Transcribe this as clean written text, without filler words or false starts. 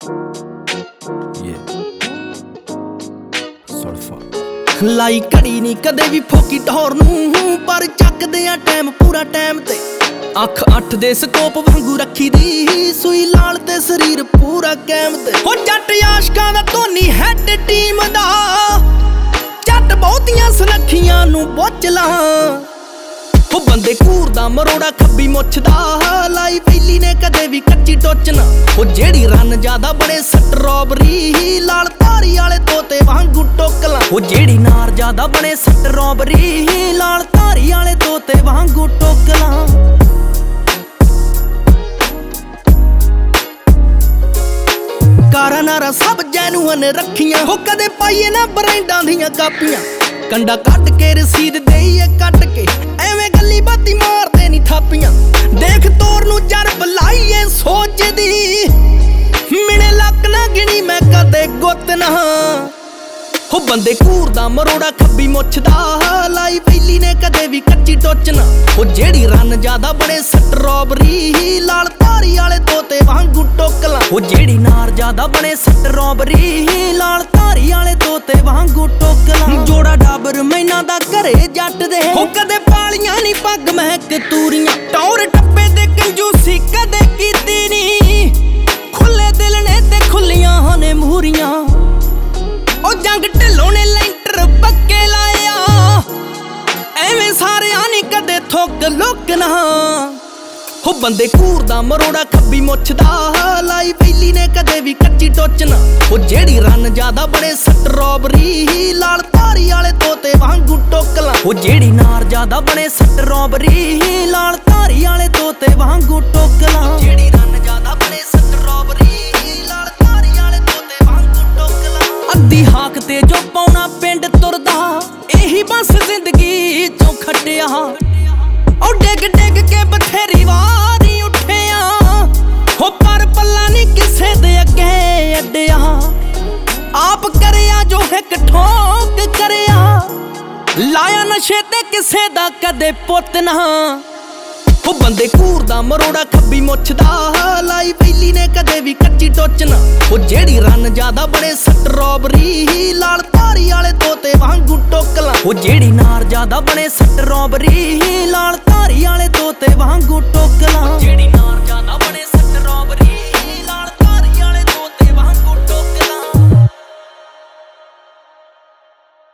लाई घड़ी नी कदे भी फोकी टौर नूं पर चकदे आ टाइम पूरा टाइम ते अख 8 दे स्कोप वांगू रखी दी सुई लाल ते शरीर पूरा कैम ते हो जट आशकां दा धोनी हैड टीम दा जट बहुतियां सुनखियां नूं बोचला हो बंदे घूरदा मरोड़ा खब्बी मुछ दा लाई पहली ने कदे भी कच्ची टोचना हो जेड़ी रन ज्यादा बड़े स्ट्रॉबरी लाल धारी वाले तोते वांगू टोकला हो जेड़ी नार ज्यादा बड़े स्ट्रॉबरी लाल धारी वाले तोते वांगू टोकला कारा नारा सब जैनुअन रखियां हो कदे पाइए ना ब्रांडां दियां कापियां कंडा कट के रसीद देइए कट के एवें गल्ली बाती मारदे नी थापियां देख तोर नूं जरब लाइए सोचदी मिने लक ना गिनी मैं कदे गुत ना हो बंदे घूरदा मरोड़ा खब्बी मुछ दा लाई पहली ने कदे भी कच्ची टोचना हो जेड़ी रन ज्यादा बड़े स्ट्रॉबरी लाल धारी वाले तोते वांगू टोकला हो जेड़ी नार ज्यादा बड़े स्ट्रॉबरी लाल धारी वाले तोते वांगू टोकला जोड़ा डाबर मैना दा घरे जट दे हो कदे पालियां नी पग महक तूरियां टौर टप्पे ते कंजूसी कदे कीती नी खुले दिल ने ते खुलियां ने मूरियां ओ जंग ढिल्लों ने लैंटर पक्के लाया एवें सारे नी कदे थोक लोकना हो बंदे घूरदा मरोड़ा खब्बी मुछ दा लाई पहली ने कदे भी कच्ची टोचना हो जेड़ी रन ज्यादा बड़े स्ट्रॉबरी लाल धारी वाले तोते वांगू टोकला हो जेड़ी नार ज्यादा बड़े स्ट्रॉबरी लाल धारी वाले तोते वांगू टोकला जेड़ी रन ज्यादा बड़े स्ट्रॉबरी लाल धारी वाले तोते वांगू टोकला अद्धी हाक ते जो पौना पिंड तुरदा एही बस जिंदगी चों खटिया ओ डिग डिग के बथेरी वारी उठिया हो पर पल्ला नी किसे दे अगे अड्डिया आप करिया जो एक ठोक करिया लाया नशे ते किसे दा कदे पुत ना हो बंदे घूरदा मरोड़ा खब्बी मुछ दा लाई पहली ने कदे भी कच्ची टोचना हो जेड़ी रन ज्यादा बड़े स्ट्रॉबरी लाल धारी वाले तोते वांगू टोकला हो जेड़ी नार ज्यादा बड़े स्ट्रॉबरी लाल धारी वाले तोते वांगू टोकला।